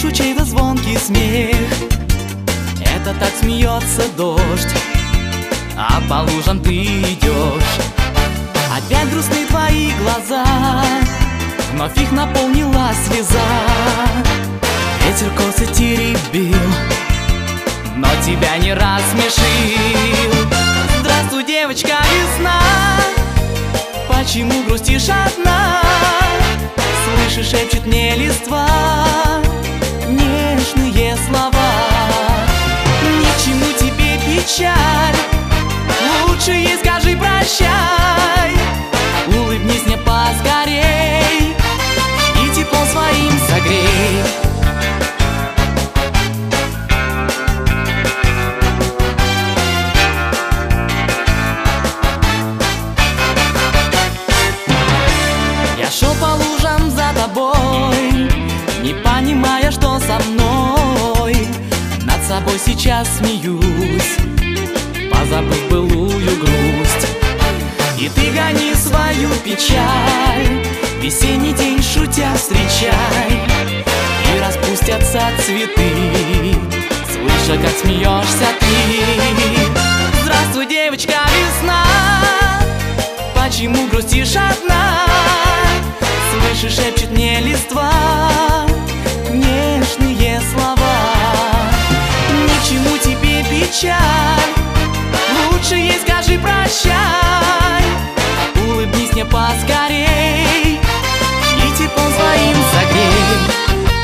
слышу чей-то звонкий смех. Это так смеется дождь, а по лужам ты идешь. Опять грустны твои глаза, вновь их наполнила слеза. Ветер косы теребил, но тебя не рассмешил. Здравствуй, девочка, весна, почему грустишь одна? Слышишь, шепчет мне листва нежные слова. Ни к чему тебе печаль, лучше ей скажи прощай. Улыбнись мне поскорей и теплом своим согрей. Я шел по лужам за тобой, не понимая, что со мной. Над собой сейчас смеюсь, позабыв былую грусть. И ты гони свою печаль, весенний день шутя встречай. И распустятся цветы, слыша, как смеешься ты. Здравствуй, девочка, весна, почему грустишь одна? Слышишь, шепчет мне листва нежные слова. Ни к чему тебе печаль, лучше ей скажи прощай. Улыбнись мне поскорей и теплом своим согрей.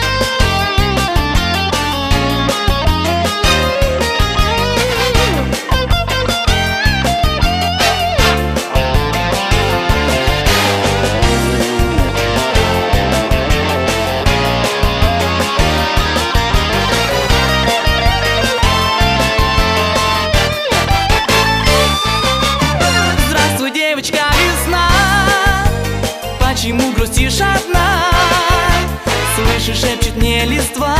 Почему грустишь одна? Слышишь, шепчет мне листва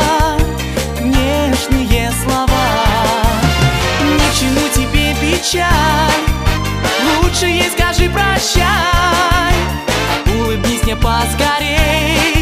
нежные слова. Ни к чему тебе печаль, лучше ей скажи прощай. Улыбнись мне поскорей